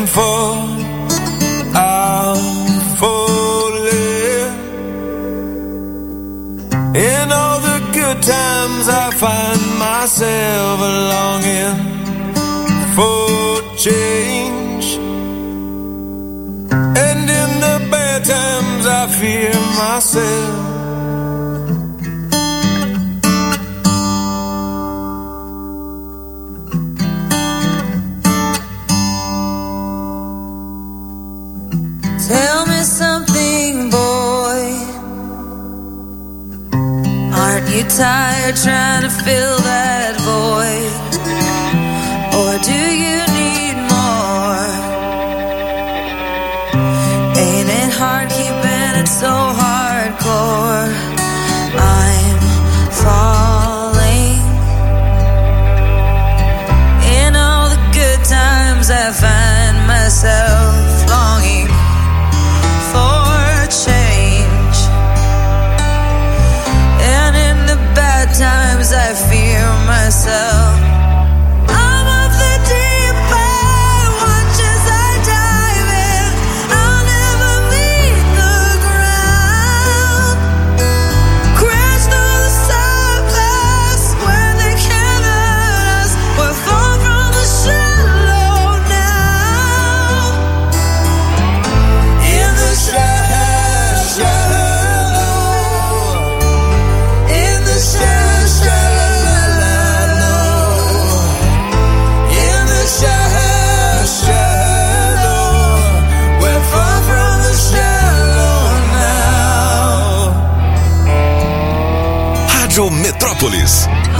fall, I'll falling. In all the good times I find myself longing for change, and in the bad times I fear myself. Tell me something, boy. Aren't you tired trying to fill that void? Or do you need more? Ain't it hard keeping it so hardcore? I'm falling. In all the good times I find myself longing for change, and in the bad times I fear myself. I'm of the deep end, watch as I dive in. I'll never meet the ground. Crash through the surface where they can't hurt us. We're far from the shallow now. In the shallow, in the shallow, in the shallow, we're far from the shallow now. Rádio Metrópolis.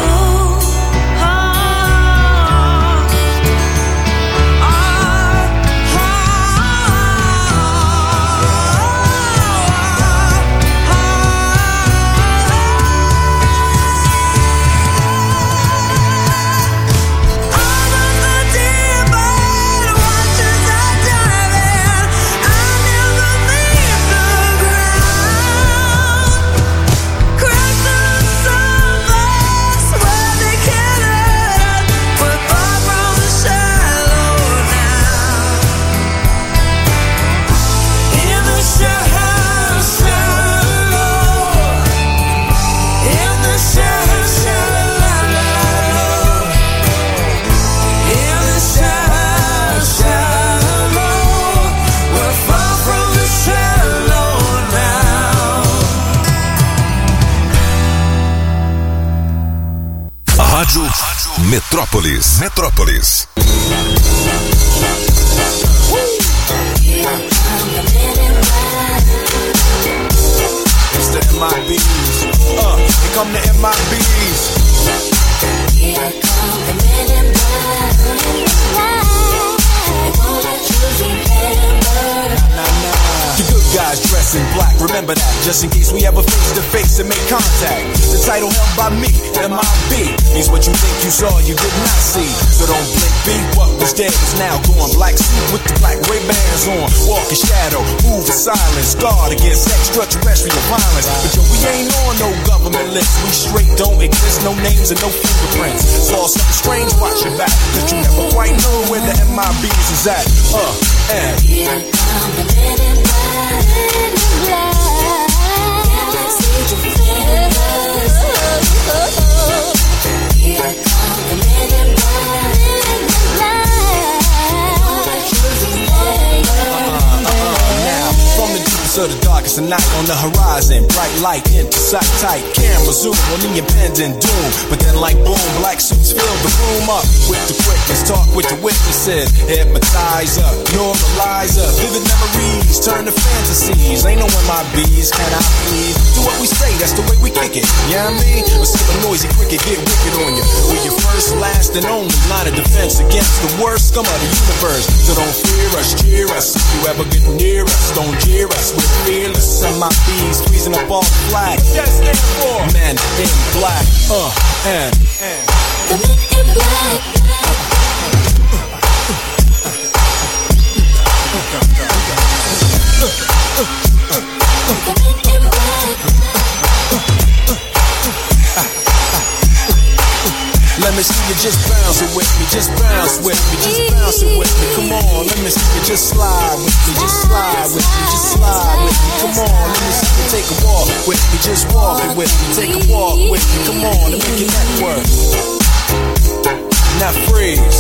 Rádio Metrópolis. Metrópolis. It's the MIBs. Here come the MIBs. Here come the men in black. They won't let you remember. The good guys dress in black, remember that, just in case we ever face to face and make contact. The title held by me, MIB, means what you think you saw, you did not see. So don't blink, be what was dead is now gone. Black suit with the black Ray-Bans on, walk in shadow, move in silence, guard against extraterrestrial violence. But yo, we ain't on no government list, we straight don't exist, no names and no fingerprints. Saw something strange, watch your back, cause you never quite know where the MIBs is at. And here come the men in black. See your fingers. Here come the men in now, from the deepest of the darkest of night, on the horizon, bright light into sight tight. Camera zoom on the impending doom, but then like boom, black suits fill the room up with the quickness. Talk with the witnesses, hypnotize up, normalize up. Vivid memories turn to fantasies. Ain't no MIBs, can I please? Do what we say, that's the way we kick it. Yeah, I mean, but still a noisy cricket get wicked on you. We're your first, last, and only line of defense against the worst scum of the universe. So don't fear us, cheer us. If you ever get near us, don't jeer us. We're fearless. MIBs squeezing up all the flag. Yes, and for men in black. And the men in black. Let me see you just bounce it with me, just bounce with me, just bounce it with me. Come on, let me see you just slide with me, just slide with me, just slide with me. Come on, let me see you take a walk with me, just walk it with me, take a walk with me. Come on, and make your neck work. Now freeze.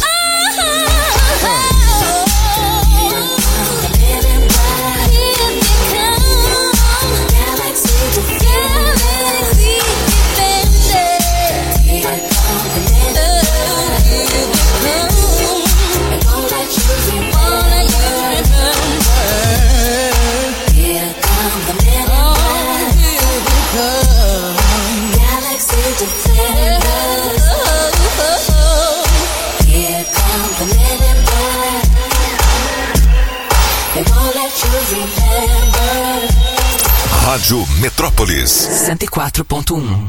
Rádio Metrópolis 104.1.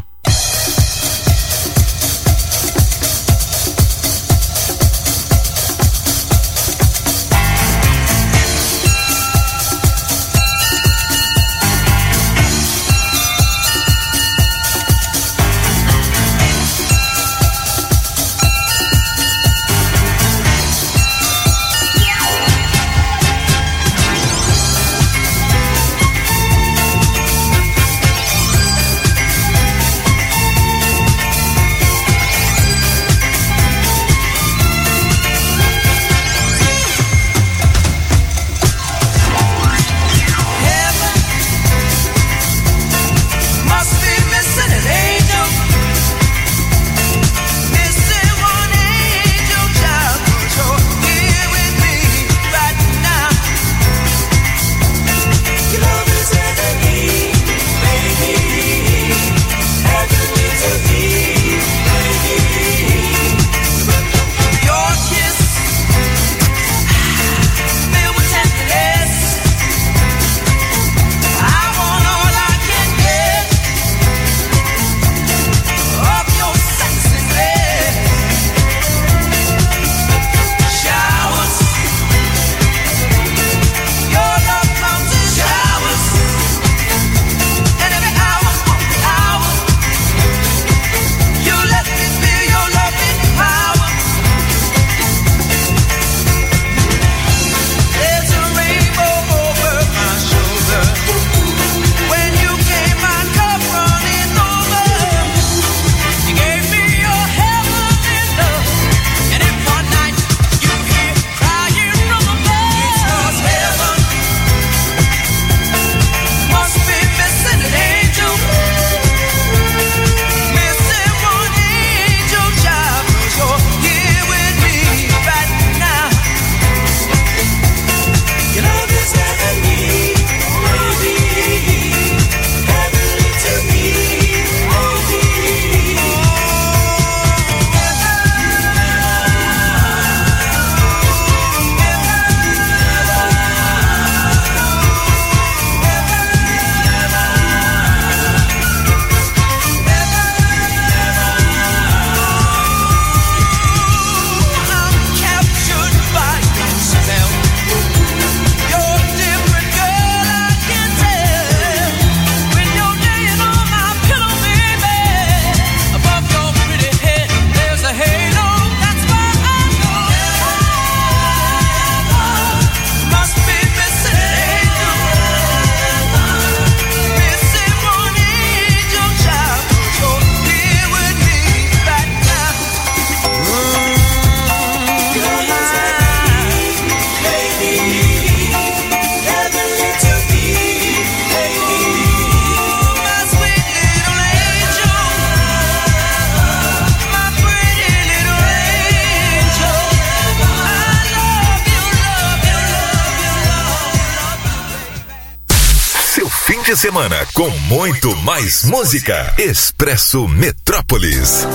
De semana com muito mais música. Expresso Metrópolis.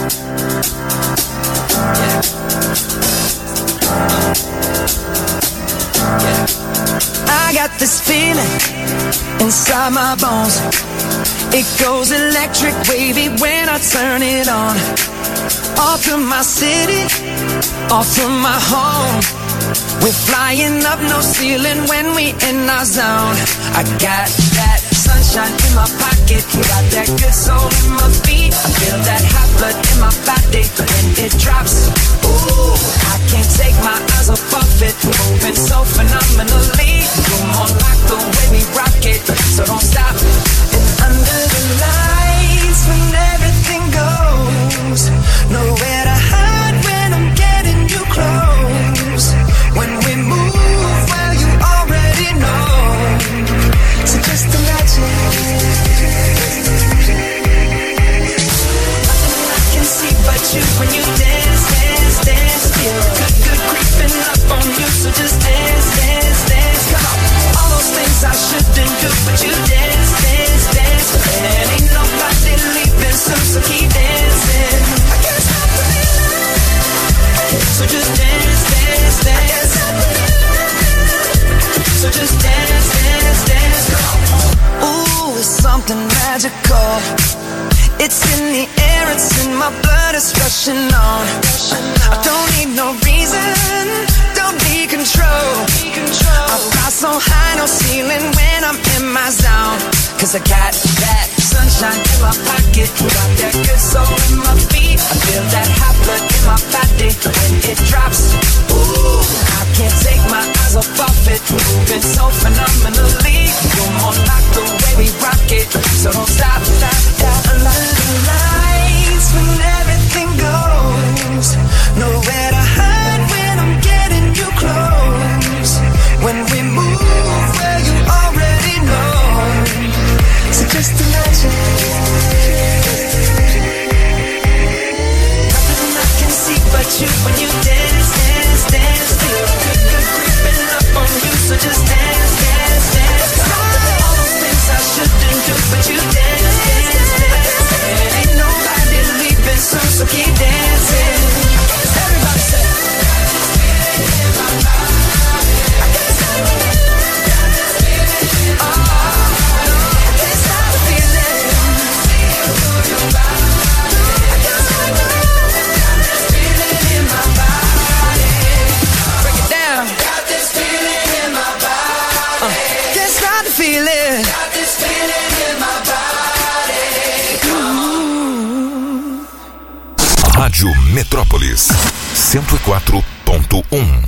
I got this feeling inside my bones. It goes electric wavy when I turn it on. Off from my city, off from my home. We're flying up no ceiling when we in our zone. I got that sunshine in my pocket, got that good soul in my feet. I feel that hot blood in my body when it drops. Ooh, I can't take my eyes off of it, moving so fast. something magical. It's in the air, it's in my blood, it's rushing on. I don't need no reason, don't need control. I fly so high, no ceiling when I'm in my zone. Cause I got that sunshine in my pocket, got that good soul in my feet. I feel that hot blood in my body when it drops. Ooh, I can't take my eyes off of it, moving so phenomenally. You're more like the way we rock it, so don't stop, stop, stop. Under the lights when everything goes, nowhere to hide when I'm getting you close. When we move where you already know, so just imagine. Nothing I can see but you when you dance, dance, dance. Feel good creeping up on you, so just dance, dance, dance. All those things I shouldn't do, but you dance, dance, dance. And ain't nobody leaving soon, so keep dancing. Everybody say, Rádio Metrópolis 104.1.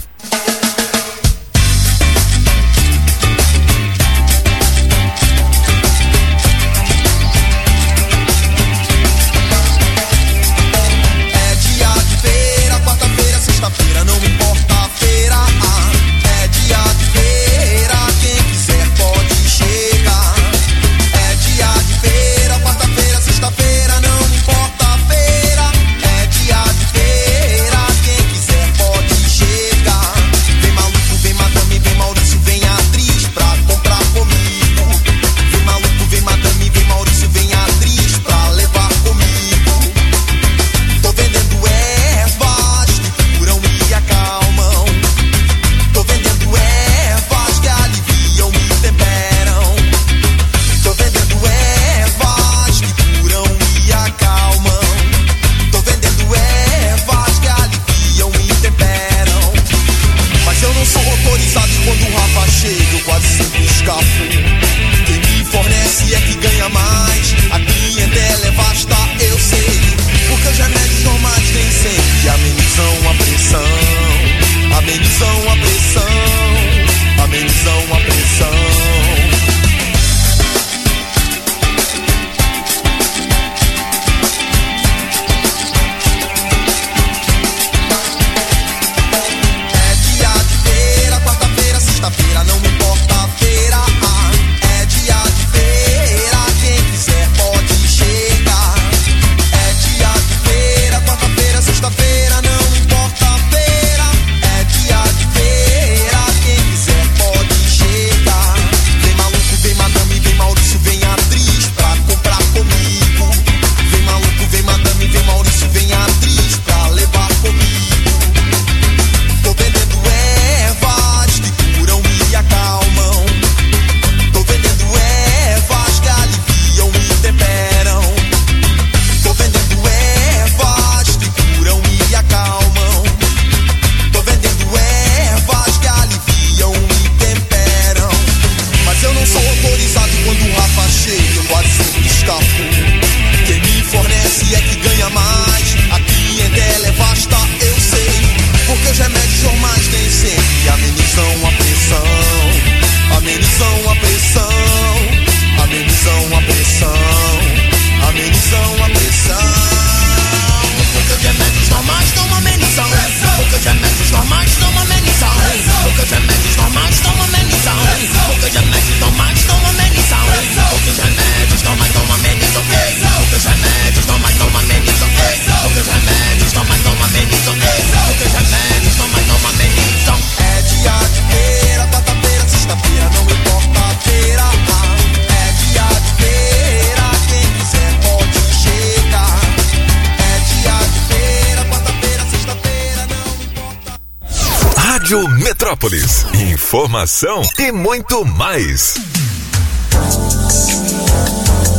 Rádio Metrópolis. Informação e muito mais.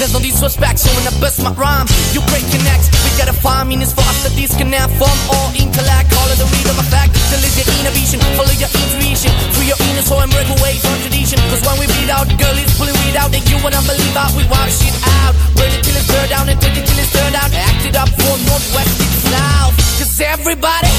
there's no disrespect. So when I bust my rhyme, you break your necks. We gotta find meanings for us to disconnect from all intellect. Call it the rhythm effect. Till it's your inner vision, follow your intuition. Free your inner soul and break away from tradition. Cause when we beat out, girl is pulling weed out. And you wanna believe out, we wild shit out. Burn it till it's burned down and turn it till it's turned out. Act it up for Northwest, it's South. Cause everybody,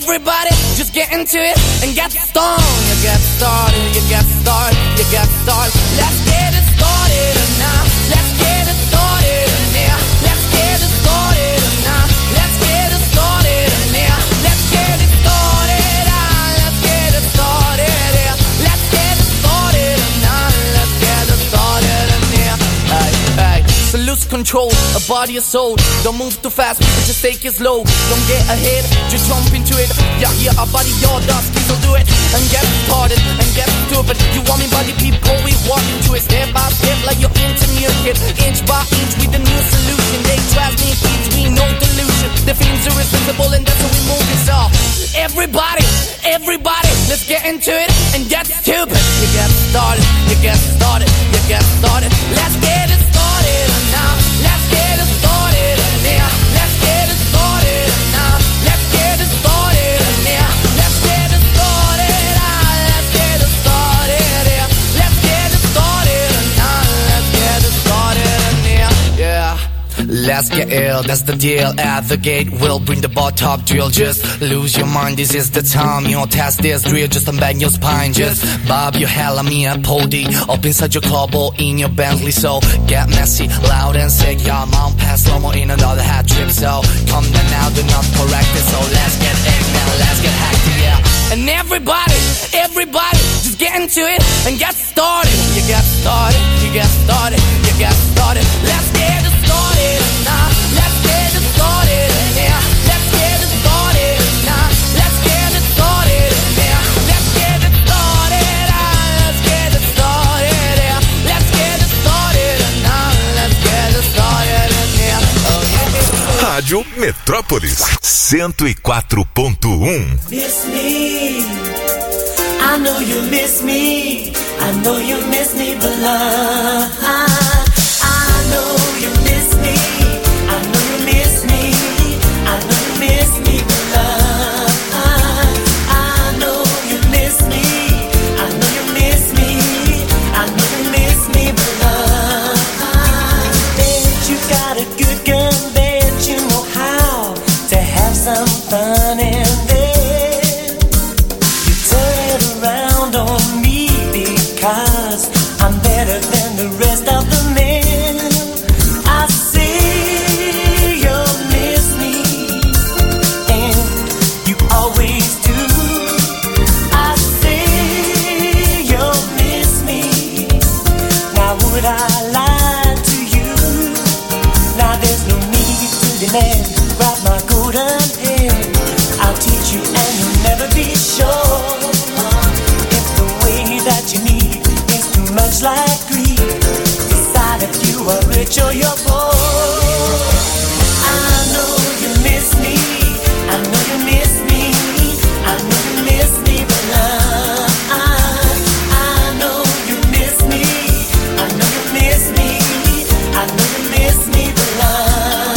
just get into it and get stoned. You get started, you get started, you get started. Let's get it started now. Let's get it started now. Let's get it started now. Let's get it started now. Let's get it started. Let's get it started. Let's get it started now. Let's get it started now. Hey, hey. So lose control of body and soul. Don't move too fast, people just take it slow. Don't get ahead, just jump into it. Yeah, our body, your dust, please don't do it. And get started, and get stupid. You want me body, people, we walk into it. Step by step, like you're into new kid. Inch by inch, with a new solution. They trust me, kids, we no delusion. The feelings are irresistible, and that's how we move this off. Everybody, let's get into it and get stupid. You get started, you get started, you get started. Let's get it started now. Let's get it started now. Let's get it started now. Let's get it started now. Let's get it started. Let's get it started. Let's get it started now. Let's get it started now. Yeah. Let's get ill, that's the deal. At the gate, we'll bring the bar top drill. Just lose your mind, this is the time. You don't test this drill, just unbang your spine. Just bob your hell on me and pody up inside your club or in your Bentley. So get messy, loud and sick. Your mom passed slow-mo in another hat trick. So come down now, do not correct it. So let's get it now, let's get hacked, yeah. And everybody, just get into it and get started. You get started, you get started, you get started. Let's get it started now. Let's get it started now. Let's get it started now. Let's get it started now. Let's get it started. Let's get it started. Let's get it started now. Let's get it started now. Oh yeah. Rádio Metrópolis 104.1. Miss me, I know you miss me. I know you miss me, but love. I know you miss me. I know you miss me. I know you miss me, but love. I know you miss me. I know you miss me. I know you miss me, but love. Bet you got a good gun. Bet you know how to have some fun in there. You turn it around on me because I'm better than the rest of the men. I see you miss me, and you always do. I see you miss me. Now would I lie to you? Now there's no need to demand. Grab my golden hand, I'll teach you and you'll never be sure. If the way that you need is too much like greed, decide if you are rich or you're poor. I know you miss me. I know you miss me. I know you miss me, but love. I know you miss me. I know you miss me. I know you miss me, but love.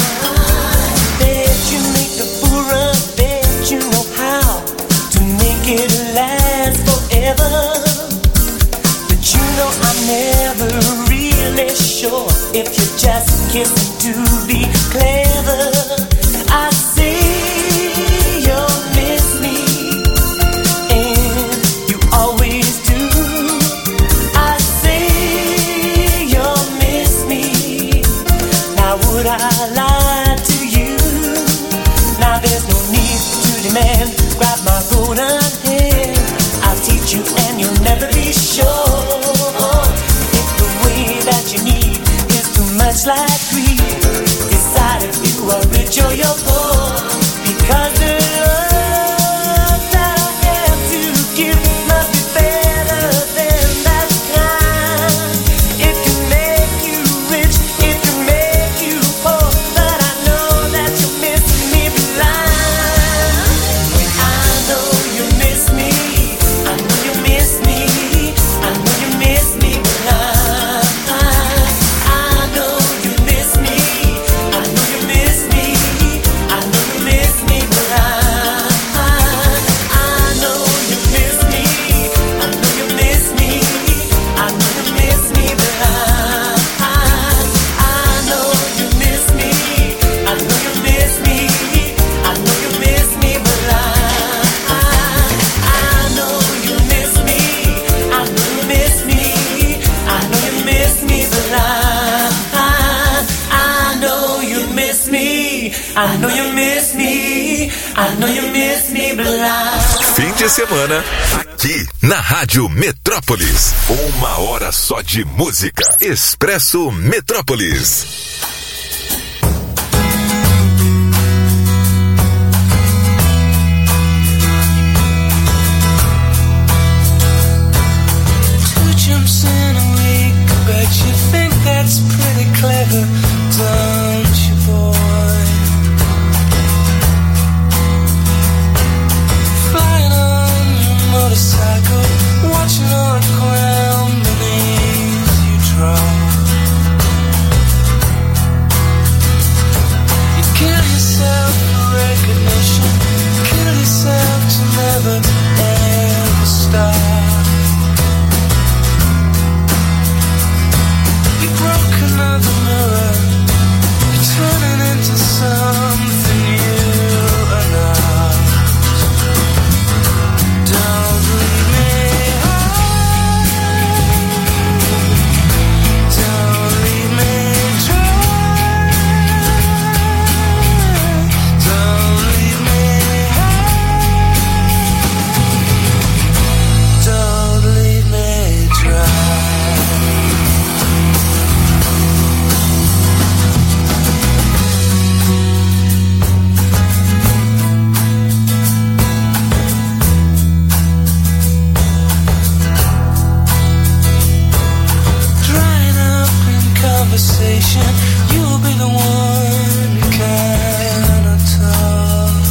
Bet you make the fool run. Bet you know how to make it last forever. But you know I'm never really sure if you're just kissing to be clever. I see you miss me, and you always do. I see you miss me. Now would I lie to you? Now there's no need to demand. Grab my golden hand, I'll teach you and you'll never be sure. If the way that you need is too much like greed, decide if you are rich or you're poor. Because the love that I have to give must be better than that kind. It can make you rich, it can make you poor, but I know that you're missing me blind. I know you miss me. I know you miss me. I know you miss me blind. I know you I know you miss me. I know you miss me, but Fim de semana, aqui na Rádio Metrópolis. 1 hora só de música. Expresso Metrópolis. Jumps in a week, but you think that's pretty clever, don't you, boy? Flying on your motorcycle, watching all the ground beneath you drop. You kill yourself for recognition, kill yourself to never ever stop. Another mirror, you're turning into something you are not. Don't leave me high, don't leave me dry, don't leave me high, don't leave me dry. You'll be the one who cannot talk.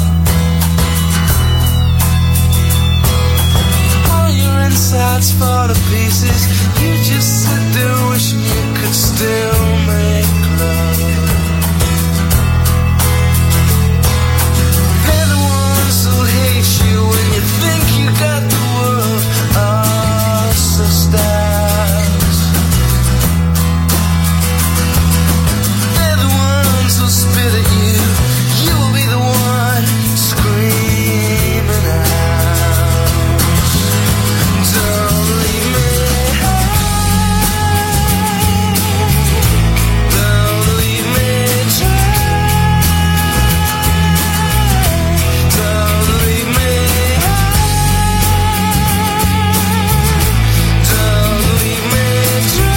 All your insides fall to pieces. You just sit there wishing you could still make love. They're the ones who hate you when you think you got the world all so stacked. Spit at you, you will be the one screaming out. Don't leave me high, don't leave me dry, don't leave me high, don't leave me dry.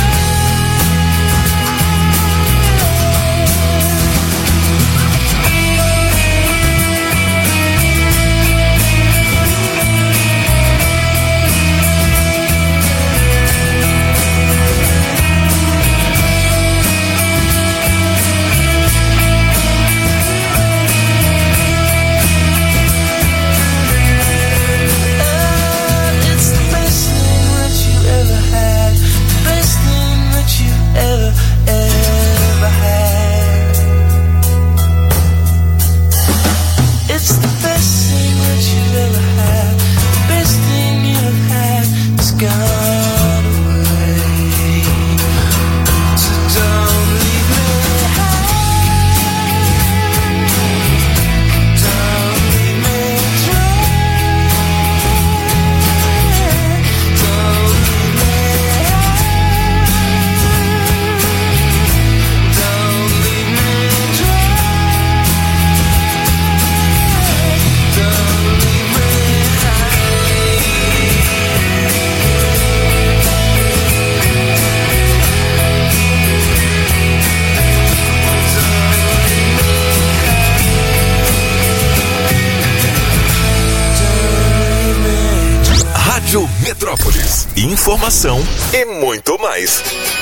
Metrópolis, informação e muito mais.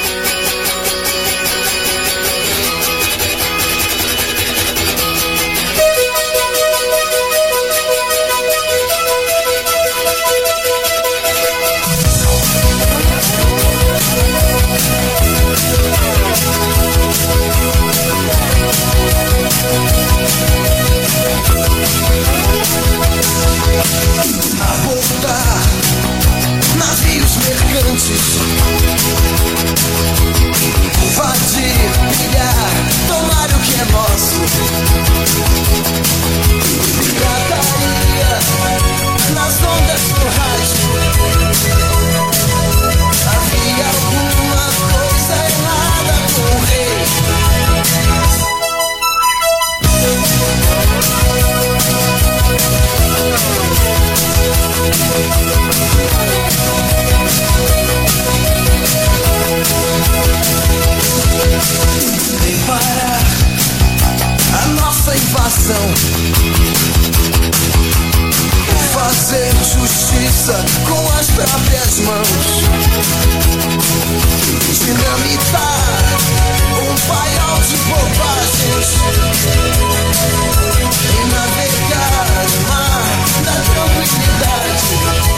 A voltar, navios mercantes, invadir, pilhar, tomar o que é nosso. Pirataria nas ondas do rádio. Havia alguma coisa errada com o rei. coração. Fazer justiça com as próprias mãos. Dinamitar paiol de bobagens e navegar no mar da tranquilidade.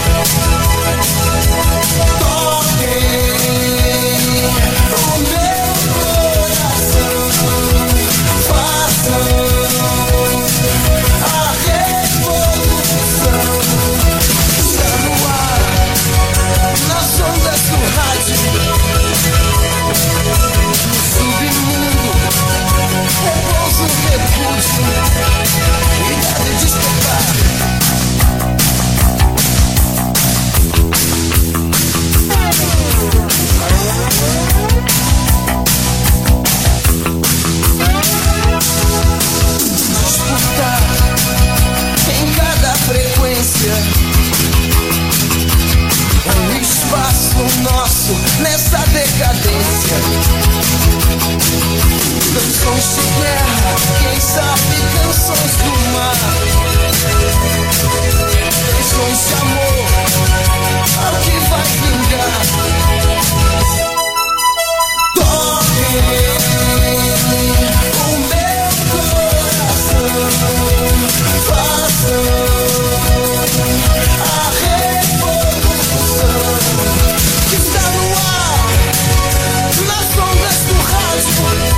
Toquem o meu coração, façam a revolução. Está no ar, nas ondas do rádio. Repouso, repúdio e deve despertar. Disputar em cada frequência um espaço nosso nessa decadência. Canções de guerra, quem sabe canções do mar. Canções de amor, ao que vai vingar. Toquem o meu coração, façam a revolução que está no ar, nas ondas do rádio.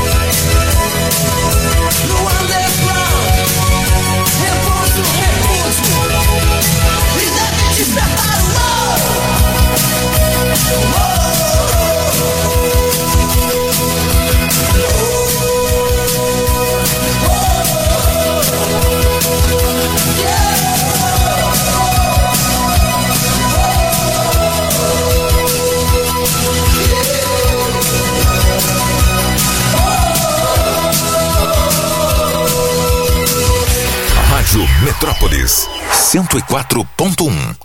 No underground, repouso, repúdio e deve despertar o Rádio Metrópolis 104.1.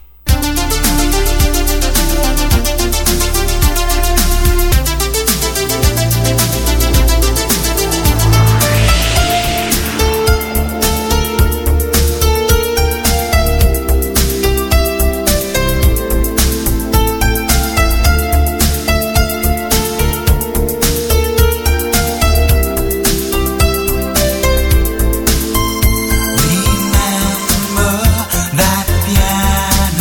Remember that piano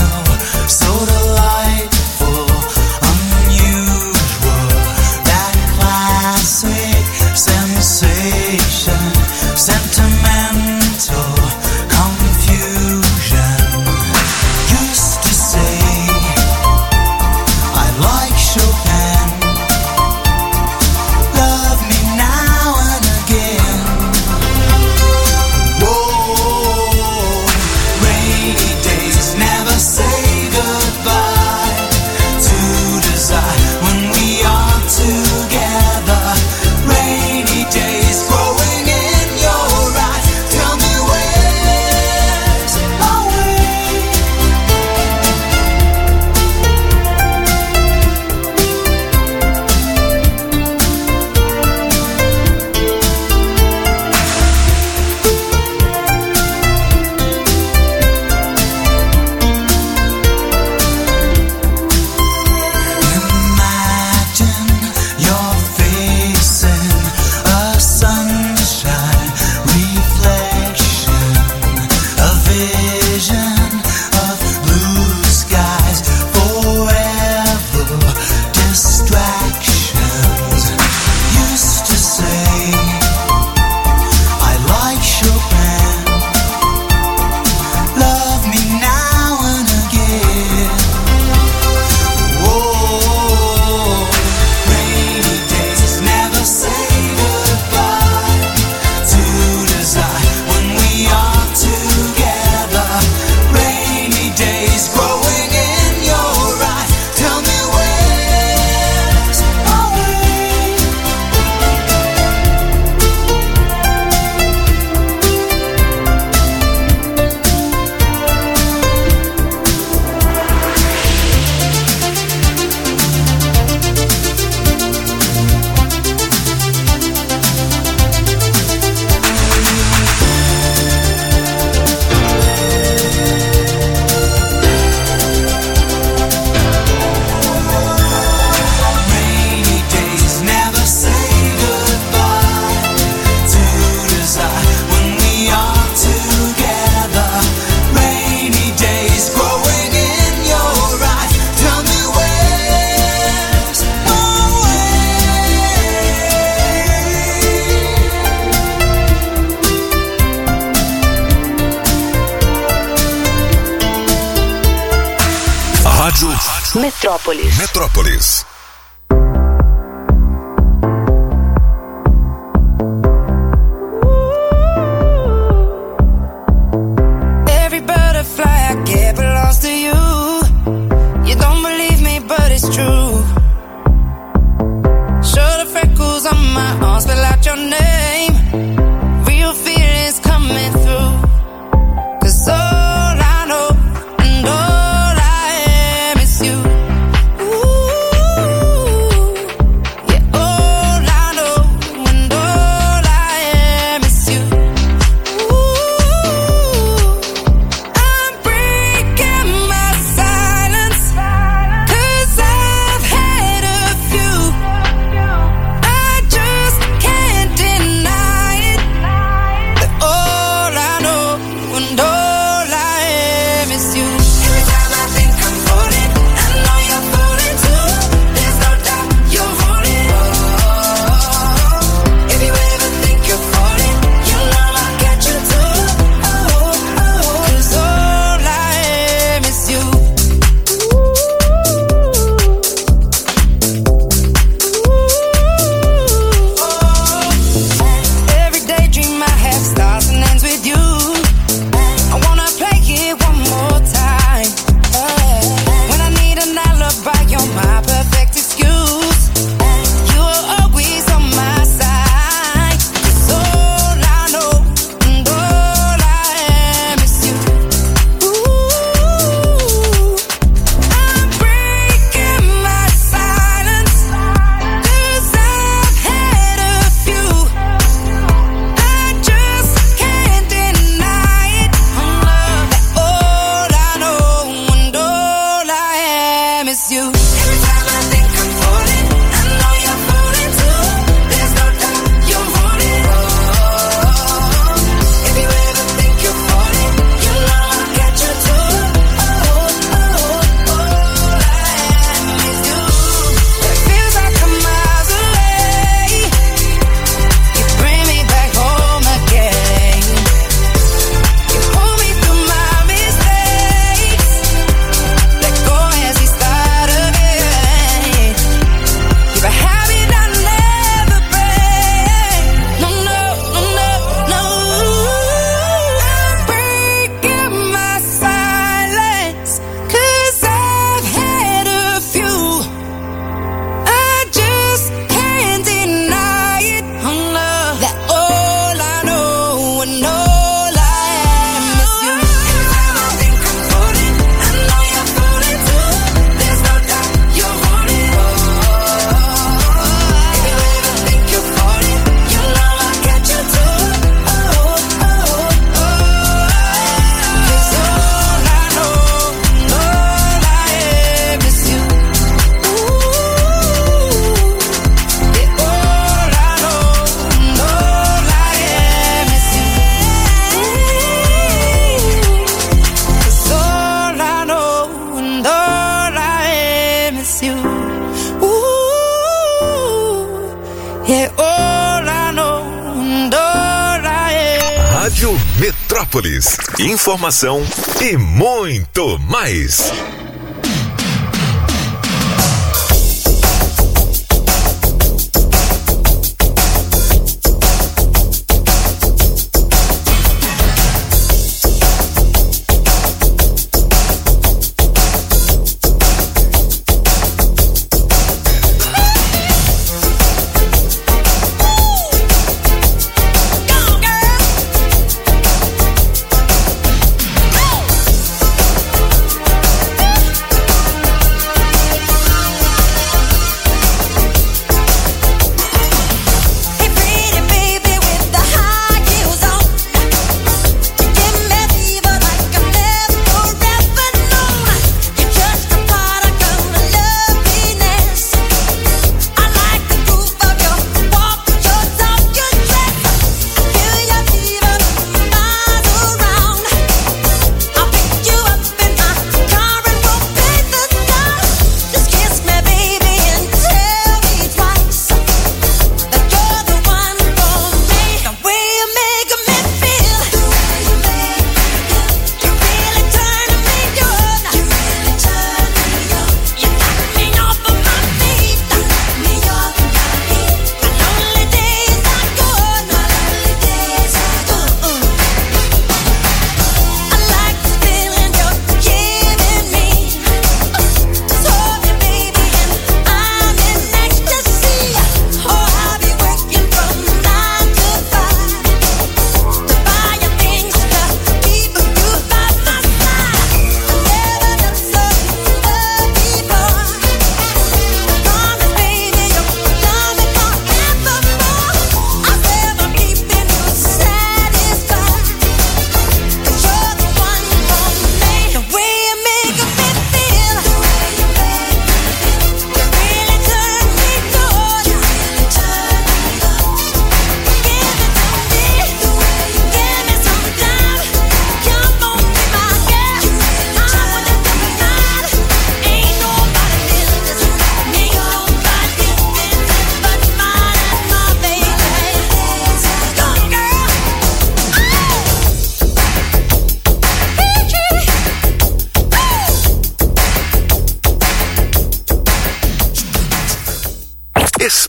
Rádio Metrópolis. Metrópolis. Every butterfly I get belongs to you. You don't believe me, but it's true. Show the freckles on my arms, spell out your name. Real feelings coming through. 'Cause all I know and all I am is you. Ooh, yeah, all I know and all I am is you. Ooh, I'm breaking my silence, 'cause I've had a few. I just can't deny it, that all I know and all I am is you. Every time I think I'm falling, I know you're falling too. There's no doubt you're falling. Oh, if you ever think you're falling, you know I'll catch you too. Oh, 'cause all I am is you. Every daydream I have starts and ends with you. I wanna play it one more time. When I need an alibi, you're my perfect excuse. You're always on my side. 'Cause all I know and all I am is you. Ooh, I'm breaking my silence, 'cause I've had a few. I just can't deny it, that all I know and all I am is you. Every time I think I'm falling, I know you're falling too. There's no doubt you're falling. Oh, if you ever think you're falling, you know I'll catch you too. Oh, all I am is you. It feels like I'm miles away. You bring me back home again. You pull me through my mistakes. Let go as we start again. You're a habit I never break. No, no, no, no, no. I'm breaking my silence, 'cause I've had a few. I just can't deny it, that all I know and all I am is you. Every time I think I'm falling, I know you're falling too. There's no doubt you're falling. If you ever think you're falling, you know I'll catch you too. 'Cause all I know and all I am is you. Yeah, all I know and all I am is you. 'Cause all I know and all I am is you. Yeah, all I know and all I am. Rádio Metrópolis. Informação e muito mais. Go, girl.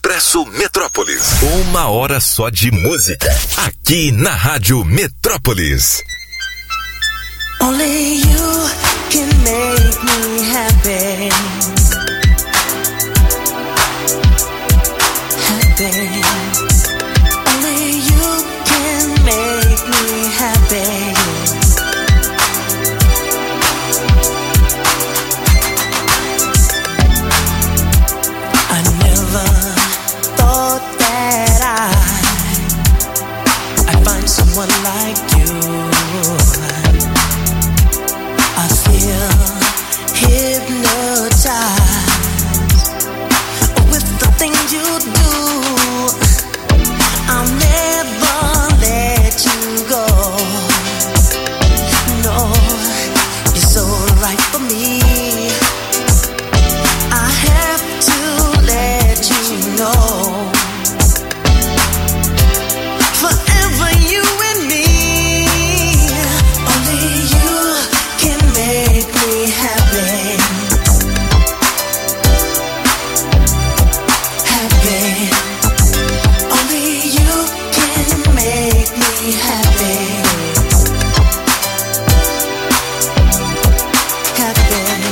Expresso Metrópolis. 1 hora só de música. Aqui na Rádio Metrópolis. Only you can make me happy. Happy. Only you can make me happy. I never thought that I'd find someone like you. I feel hypnotized with the things you do. I'll never let you go. No, you're so right for me. I have to let you know. Forever you and me. Only you can make me happy. Happy. Only you can make me happy. Happy.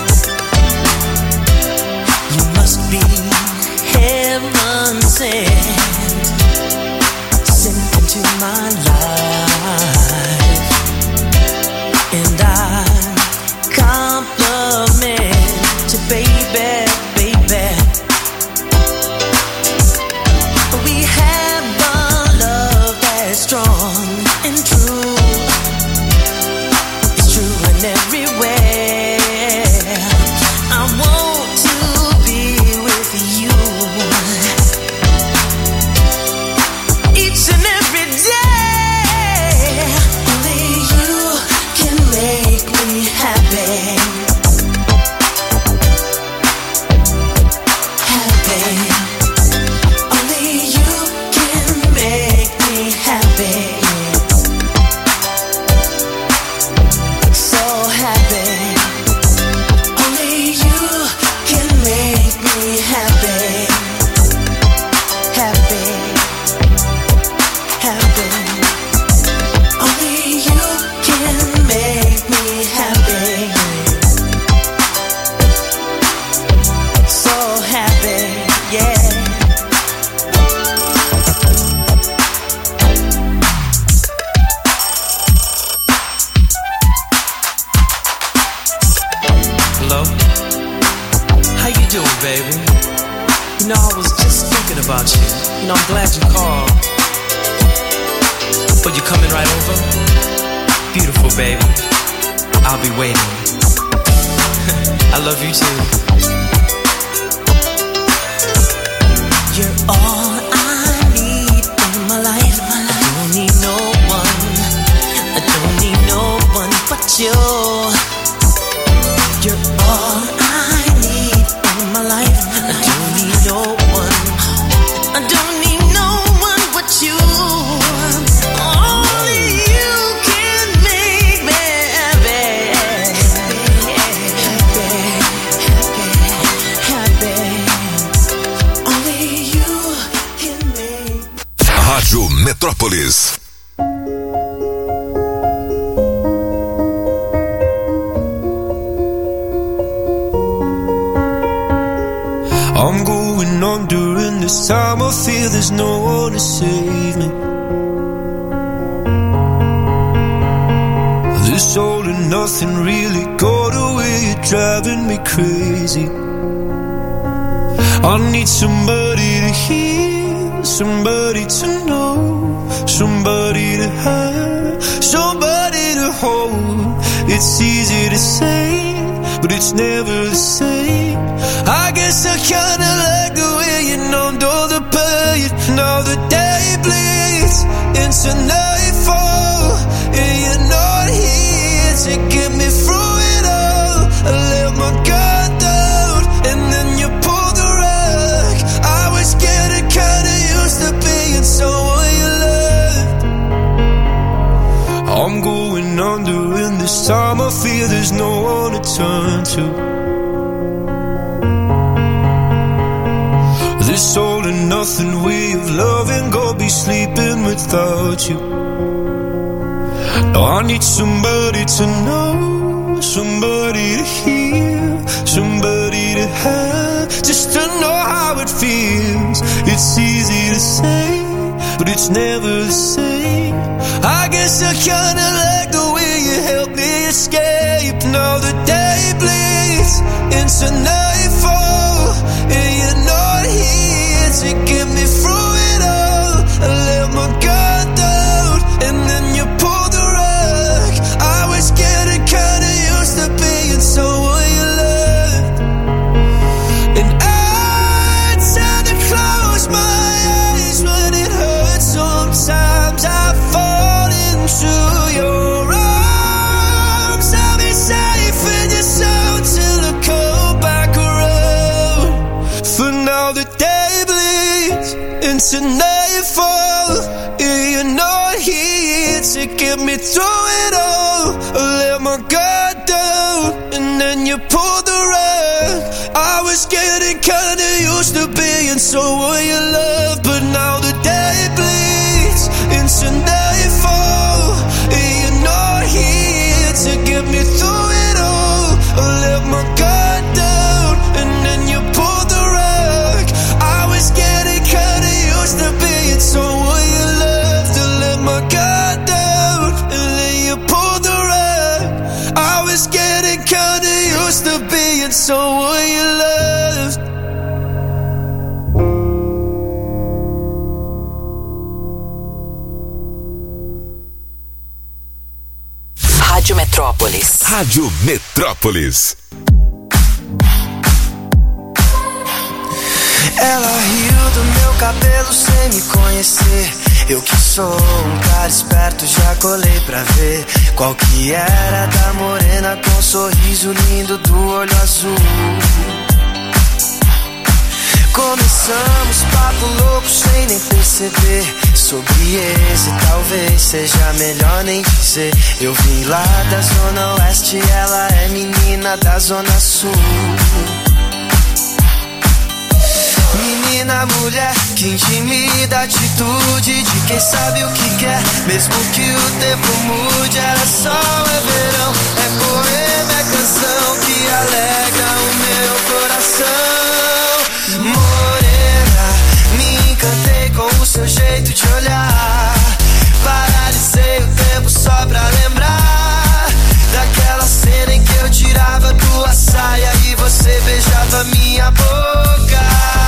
You must be heaven sent into my life, and I compliment you, baby, baby. We have a love that's strong and true. It's true in every way. I want to be with you each and every day. Only you can make me happy. Happy. Only you can make me happy. So happy. Only you can make me happy. Happy. Happy. Only you can make me happy. So happy, yeah. Hello? How you doing, baby? You know, I was just thinking about you. You know, I'm glad you called. But you coming right over? Beautiful, baby. I'll be waiting. I love you too. You're all I need in my life. I don't need no one. I don't need no one but you. You're all I need in my life. I don't need no one. I don't need no one but you. Only you can make me happy. Happy. Only you can make. Rádio Metrópolis. I'm going on during this time. I feel there's no one to save me. This all and nothing really got away. You're driving me crazy. I need somebody to hear, somebody to know, somebody to have, somebody to hold. It's easy to say, but it's never the same. I guess I kinda like the way you numbed all the pain. Now the day bleeds into nightfall, and you're not here to get me through it all. I let my guard down, and then you pulled the rug. I was getting kinda used to being someone you loved. I'm going under, and this time I feel there's no one to turn to. this all and nothing way of loving, go be sleeping without you. Now I need somebody to know, somebody to hear, somebody to have, just to know how it feels. It's easy to say, but it's never the same. I guess I kinda like the way you help me escape. Now the day bleeds into nightfall, and you're not here to get me through it all. I let my guard down, and then you pulled the rug. I was getting kinda used to being someone you loved, and I tend to close my eyes when it hurts. Sometimes I fall into your arms. I'll be safe in your soul till I come back around. For now the day bleeds into nightfall, and you're not here to get me through it all. I let my guard down, and then you pulled the rug. I was getting kinda used to being someone you love, but now the day bleeds into nightfall, and you're not here to get me through it all. I let my guard down, and then you pulled the rug. I was getting kinda used to being someone you loved. I let my guard down, and then you pulled the rug. I was getting kinda used to being someone you loved. Rádio Metrópolis. Rádio Metrópolis. Ela riu do meu cabelo sem me conhecer. Eu que sou um cara esperto, já colei pra ver qual que era da morena com um sorriso lindo do olho azul. Começamos papo louco sem nem perceber. Sobre esse talvez seja melhor nem dizer. Eu vim lá da zona oeste, ela é menina da zona sul. Menina, mulher, que intimida a atitude de quem sabe o que quer. Mesmo que o tempo mude, era sol, é verão, é poema, é canção que alegra o meu coração. Morena, me encantei com o seu jeito de olhar. Paralisei o tempo só pra lembrar daquela cena em que eu tirava tua saia e você beijava minha boca.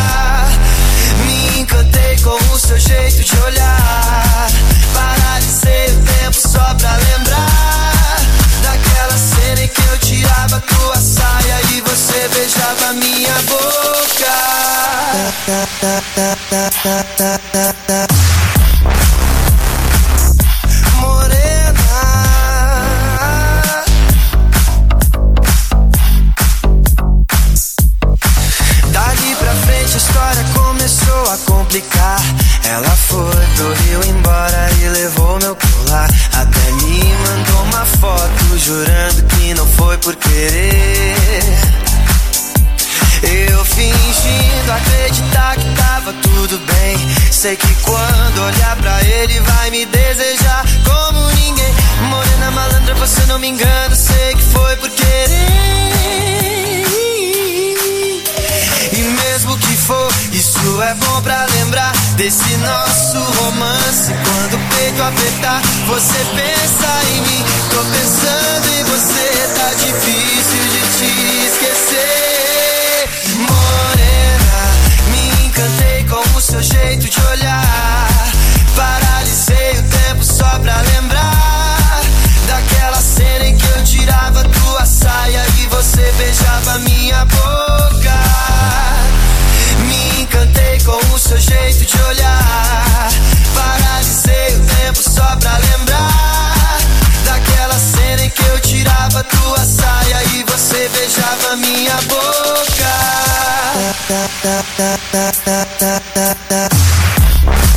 Me encantei com o seu jeito de olhar. Paralisei o tempo só pra lembrar daquela cena em que eu tirava tua saia e você beijava minha boca. Morena, dali pra frente a história começou a complicar. Ela foi pro Rio embora e levou meu colar. Até me mandou uma foto jurando que não foi por querer. Eu fingindo acreditar que tava tudo bem. Sei que quando olhar pra ele vai me desejar como ninguém. Morena malandra, você não me engana, sei que foi por querer. E mesmo que for, isso é bom pra lembrar desse nosso romance. Quando o peito apertar, você pensa em mim. Tô pensando em você, tá difícil de te esquecer. Morena, me encantei com o seu jeito de olhar. Paralisei o tempo só pra lembrar daquela cena em que eu tirava tua saia e você beijava minha boca. Me encantei com o seu jeito de olhar. Paralisei o tempo só pra lembrar daquela cena em que eu tirava tua saia e você beijava minha boca.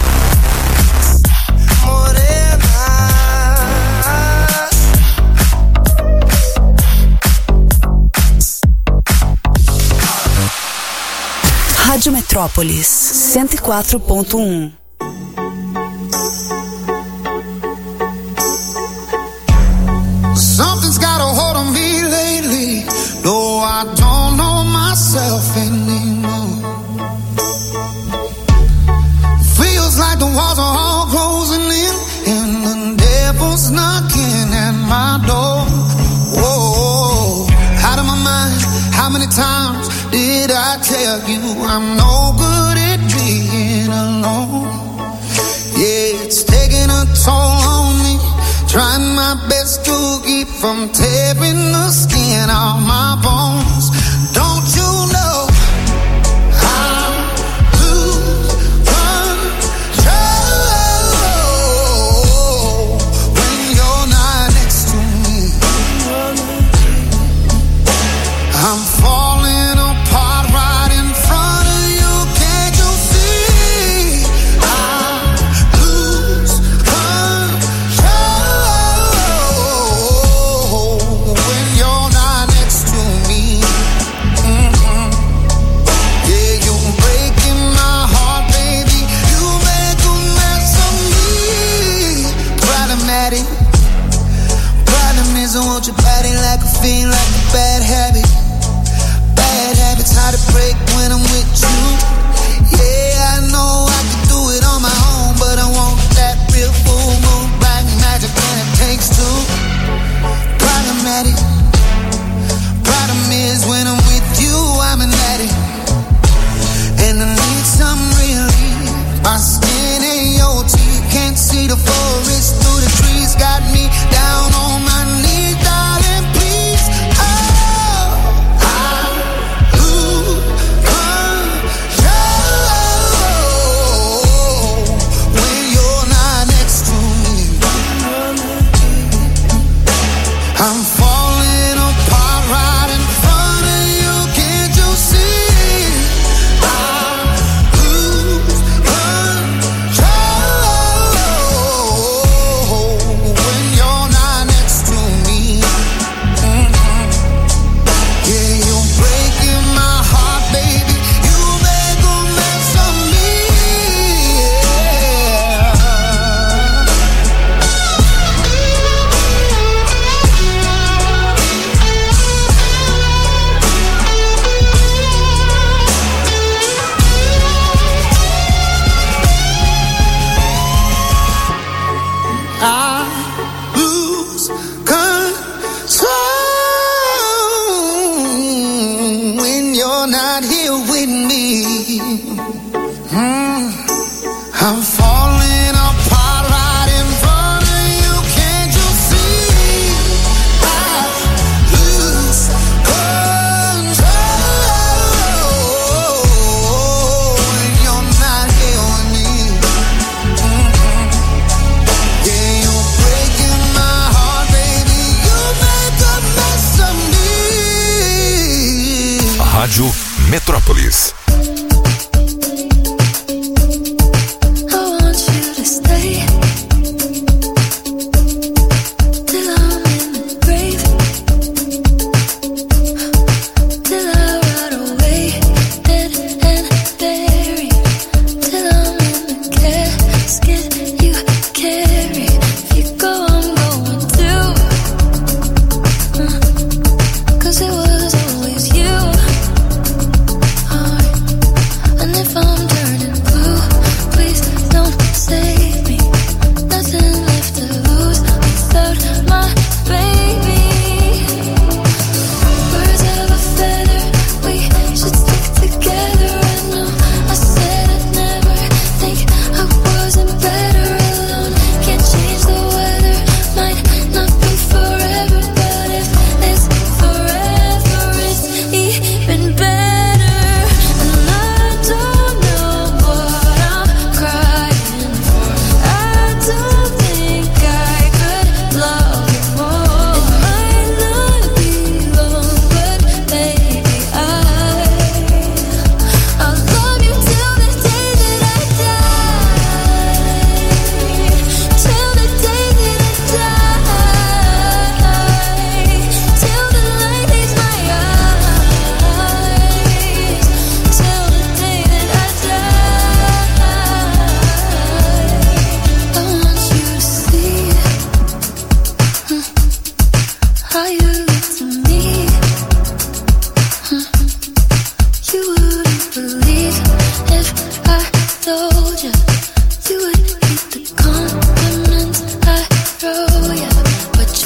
Metrópolis 104.1. Something's got a hold on me lately. No, I don't know myself anymore. Feels like the walls are all closing in, and the devil's knocking at my door. Whoa, out of my mind. How many times did I tell you I'm no good at being alone? Yeah, it's taking a toll on me. Trying my best to keep from tearing the skin off my bones. Don't you know I lose control when you're not next to me? I'm falling apart right in front of you. Can't you see? I lose control when you're not next to me. Yeah, you're breaking my heart, baby. You make a mess of me. Problematic. Problem is I want your body like a fiend, like a bad habit. Bad habits hard to break when I'm with you. Yeah, I know I can do it on my own, but I want that real full moon, black magic, and it takes two. Problematic. Problem is when I'm with you, I'm an addict, and I need some relief. My skin ain't your teeth, can't see the forest through the trees. Got me down on my knees, darling, please. Oh, I lose control when you're not next to me. I'm falling apart right in front of you. Can't you see? I lose control when you're not next to me. Yeah, you're breaking my heart, baby. You make a mess of me. I lose control when you're not here with me. I'm falling apart right in front of you. Can't you see? I lose control when you're not here with me. Yeah, you're breaking my heart, baby. You make a mess of me. Rádio Metrópolis. I want you to stay till I'm in the grave, till I rot away dead and buried, till I'm in the casket you carry. If you go, I'm going too, 'cause it was always you. Alright.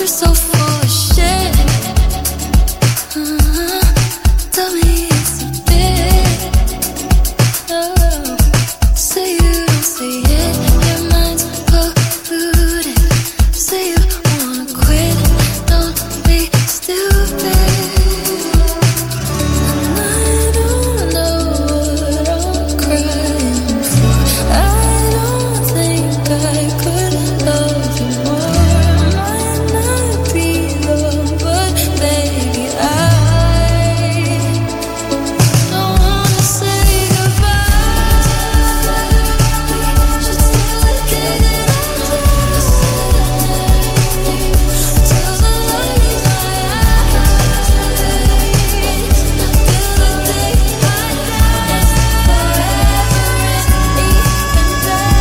You're so full of shit. Tell me it's a bit. Oh, say you don't see it. Your mind's polluted. Say you wanna quit. Don't be stupid. And I don't know what I'm crying for. I don't think I could love you more. Might not be the but baby, I don't wanna say goodbye. Just take it till the light in my eyes. Till the day I die, forever is even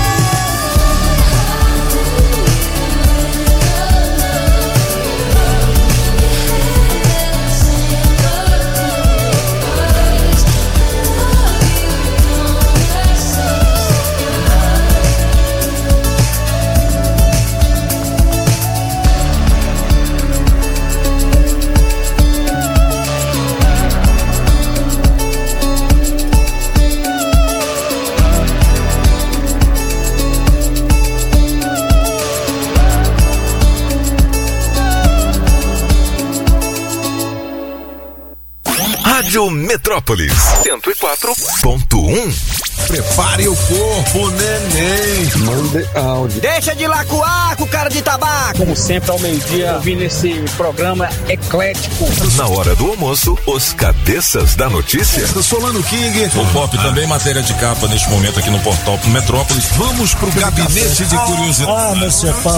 Rádio Metrópolis 104.1. Prepare o corpo, neném. Mande áudio. Deixa de lacuar com cara de tabaco. Como sempre, ao meio-dia, ouvindo esse programa eclético. Na hora do almoço, os cabeças da notícia. Solano King. O Pop também matéria de capa neste momento aqui no portal Metrópolis. Vamos pro gabinete de curiosidade. Monsieur Pop.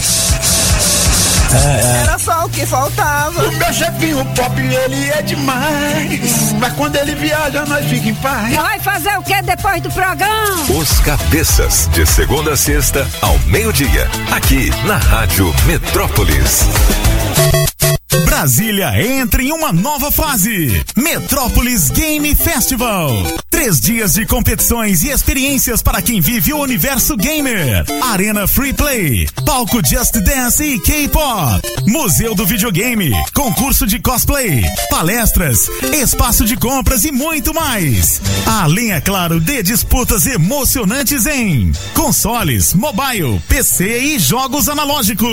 Era só o que faltava. O meu chefinho Pop, ele é demais. Mas quando ele viaja, nós fica em paz. Vai fazer o que depois do programa? Os cabeças, de segunda a sexta, ao meio-dia. Aqui na Rádio Metrópolis. Brasília entra em uma nova fase. Metrópolis Game Festival. 3 dias de competições e experiências para quem vive o universo gamer. Arena Free Play, palco Just Dance e K-Pop, Museu do Videogame, concurso de cosplay, palestras, espaço de compras e muito mais. Além, é claro, de disputas emocionantes em consoles, mobile, PC e jogos analógicos.